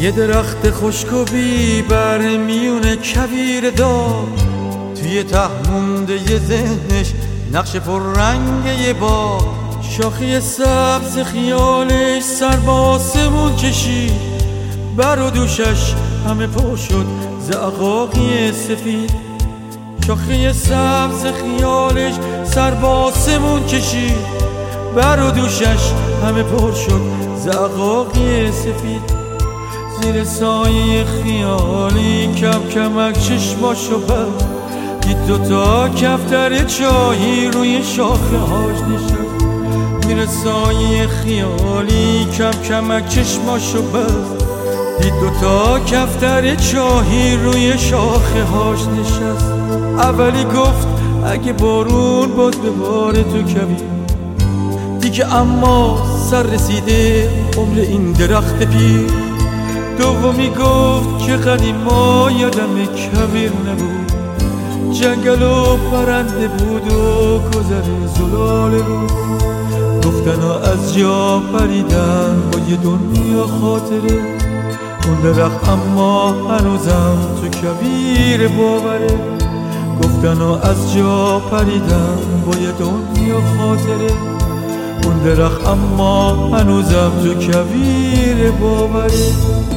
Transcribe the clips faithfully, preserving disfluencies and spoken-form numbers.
یه درخت خشک و بیبر میون کویر دار، توی ته مونده یه ذهنش نقش پر رنگ یه باغ. شاخه سبز خیالش سر به آسمون کشید، بر و دوشش همه پر شد ز عقاقی سفید. شاخه سبز خیالش سر به آسمون کشید، بر و دوشش همه پر شد ز عقاقی سفید. زیر سایه خیالی کم کمک چشماشو بست، دید دوتا کفتر چاهی روی شاخه هاش نشست. زیر سایه خیالی کم کمک چشماشو بست، دید دوتا کفتر چاهی روی شاخه هاش نشست. اولی گفت اگه بارون باز بباره تو کویر، دیگه اما سر رسیده عمر این درخت پیر. دومی گفت که قدیما یادم کویر نبود، جنگل و پرنده بود و گذر زلال رو. گفتن ها از جا پریدن با یه دنیا خاطره، اون درخت اما هنوزم تو کویر باوره. گفتن ها از جا پریدن با یه دنیا خاطره، اون درخت اما هنوزم تو کویر باوره.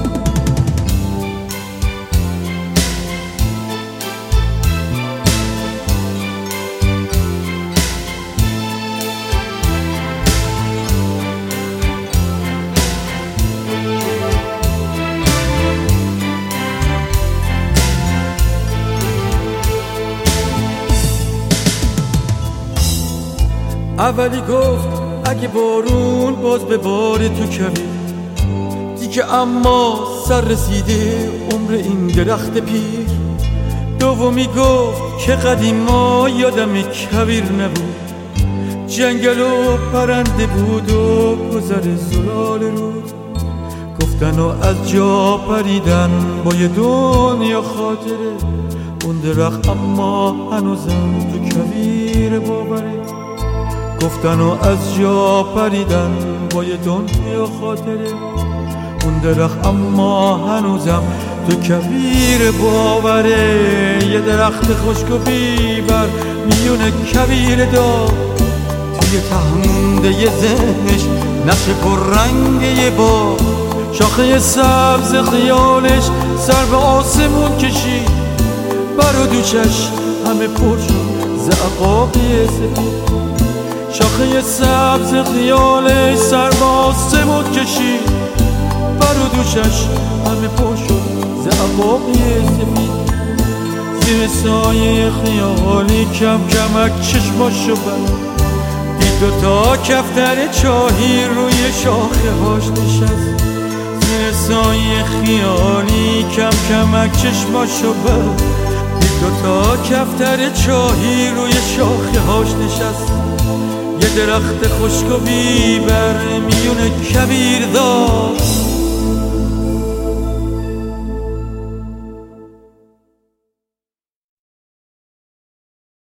اولی گفت اگه بارون باز بباره تو کویر، دیگه اما سر رسیده عمر این درخت پیر. دومی گفت که قدیما یادم کویر نبود، جنگل و پرنده بود و گذر زلال رود. گفتن و از جا پریدن با یه دنیا خاطره، اون درخت اما هنوزم تو کویر باوره. گفتن و از جا پریدن با یه دنیا خاطره، اون درخت اما هنوزم تو کویر باوره. یه درخت خشک و بیبر میون کویر دار، توی ته مونده یه ذهنش نقش پر رنگ یه باغ. شاخه سبز خیالش سر به آسمون کشید، بر و دوشش همه پر شد ز عقاقی سفید. شاخه سبز خیالش سر به آسمون کشید، بر و دوشش همه پر شد ز عقاقی سفید. زیر سایه خیالی کم کمک چشماشو بست، دید دوتا کفتر چاهی روی شاخه هاش نشست. زیر سایه خیالی کم کمک چشماشو بست، دید دوتا کفتر چاهی روی شاخه هاش نشست. یه درخت خشک و بیبر میون کویر دار،